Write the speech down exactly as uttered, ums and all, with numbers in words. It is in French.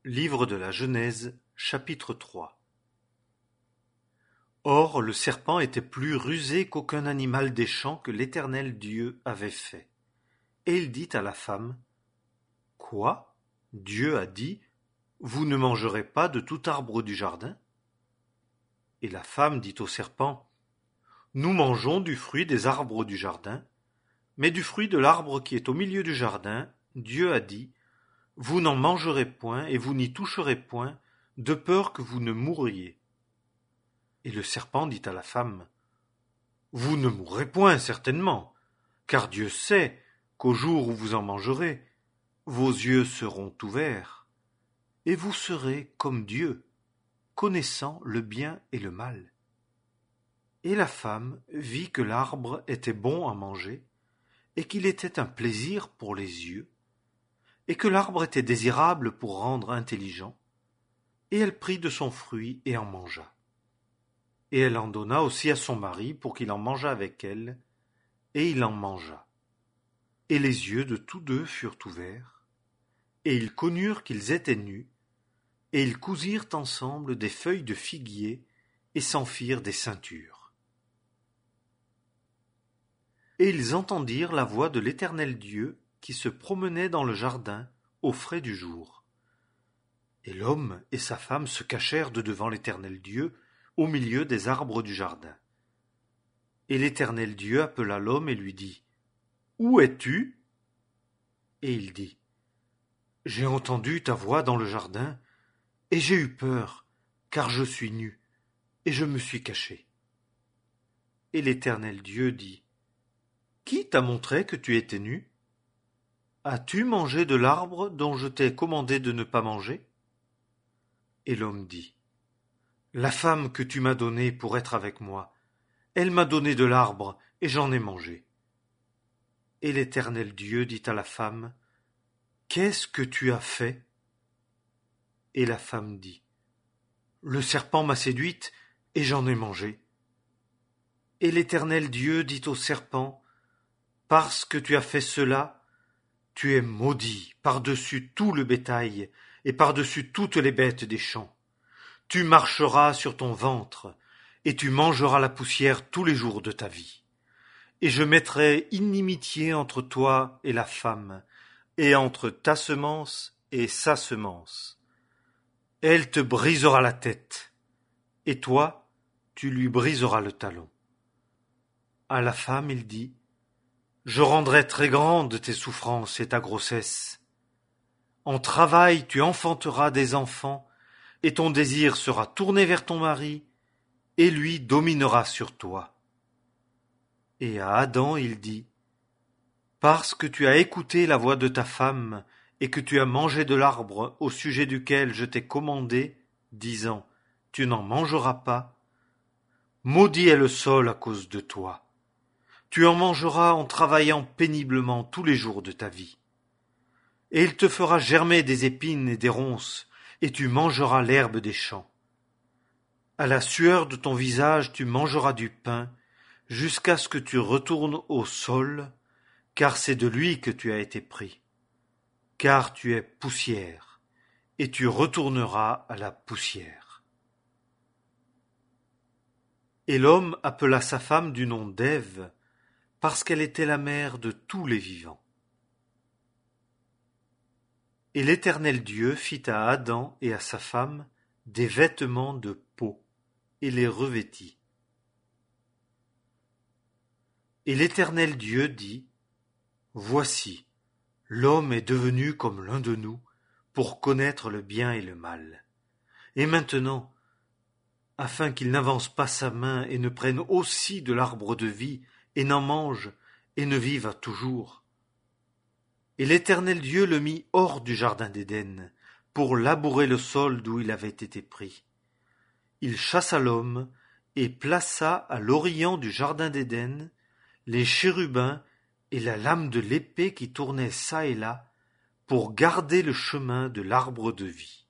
Livre de la Genèse, chapitre trois. Or le serpent était plus rusé qu'aucun animal des champs que l'Éternel Dieu avait fait. Et il dit à la femme: Quoi? Dieu a dit: Vous ne mangerez pas de tout arbre du jardin? Et la femme dit au serpent: Nous mangeons du fruit des arbres du jardin, mais du fruit de l'arbre qui est au milieu du jardin, Dieu a dit: Vous n'en mangerez point et vous n'y toucherez point, de peur que vous ne mouriez. Et le serpent dit à la femme: Vous ne mourrez point certainement, car Dieu sait qu'au jour où vous en mangerez, vos yeux seront ouverts, et vous serez comme Dieu, connaissant le bien et le mal. Et la femme vit que l'arbre était bon à manger, et qu'il était un plaisir pour les yeux, et que l'arbre était désirable pour rendre intelligent, et elle prit de son fruit et en mangea. Et elle en donna aussi à son mari pour qu'il en mangeât avec elle, et il en mangea. Et les yeux de tous deux furent ouverts, et ils connurent qu'ils étaient nus, et ils cousirent ensemble des feuilles de figuier, et s'en firent des ceintures. Et ils entendirent la voix de l'Éternel Dieu qui se promenait dans le jardin au frais du jour. Et l'homme et sa femme se cachèrent de devant l'Éternel Dieu au milieu des arbres du jardin. Et l'Éternel Dieu appela l'homme et lui dit: Où es-tu? Et il dit: J'ai entendu ta voix dans le jardin, et j'ai eu peur, car je suis nu, et je me suis caché. Et l'Éternel Dieu dit: Qui t'a montré que tu étais nu? As-tu mangé de l'arbre dont je t'ai commandé de ne pas manger? Et l'homme dit: La femme que tu m'as donnée pour être avec moi, elle m'a donné de l'arbre, et j'en ai mangé. Et l'Éternel Dieu dit à la femme: Qu'est-ce que tu as fait? Et la femme dit: Le serpent m'a séduite, et j'en ai mangé. Et l'Éternel Dieu dit au serpent: Parce que tu as fait cela, tu es maudit par-dessus tout le bétail et par-dessus toutes les bêtes des champs. Tu marcheras sur ton ventre, et tu mangeras la poussière tous les jours de ta vie. Et je mettrai inimitié entre toi et la femme, et entre ta semence et sa semence. Elle te brisera la tête, et toi, tu lui briseras le talon. À la femme, il dit: Je rendrai très grandes tes souffrances et ta grossesse. En travail, tu enfanteras des enfants, et ton désir sera tourné vers ton mari, et lui dominera sur toi. Et à Adam il dit: Parce que tu as écouté la voix de ta femme, et que tu as mangé de l'arbre au sujet duquel je t'ai commandé, disant: Tu n'en mangeras pas, maudit est le sol à cause de toi. Tu en mangeras en travaillant péniblement tous les jours de ta vie. Et il te fera germer des épines et des ronces, et tu mangeras l'herbe des champs. À la sueur de ton visage tu mangeras du pain, jusqu'à ce que tu retournes au sol, car c'est de lui que tu as été pris. Car tu es poussière, et tu retourneras à la poussière. Et l'homme appela sa femme du nom d'Ève, parce qu'elle était la mère de tous les vivants. Et l'Éternel Dieu fit à Adam et à sa femme des vêtements de peau, et les revêtit. Et l'Éternel Dieu dit: Voici, l'homme est devenu comme l'un de nous, pour connaître le bien et le mal. Et maintenant, afin qu'il n'avance pas sa main et ne prenne aussi de l'arbre de vie, et n'en mange, et ne vive à toujours. Et l'Éternel Dieu le mit hors du jardin d'Éden, pour labourer le sol d'où il avait été pris. Il chassa l'homme, et plaça à l'orient du jardin d'Éden les chérubins et la lame de l'épée qui tournait çà et là, pour garder le chemin de l'arbre de vie.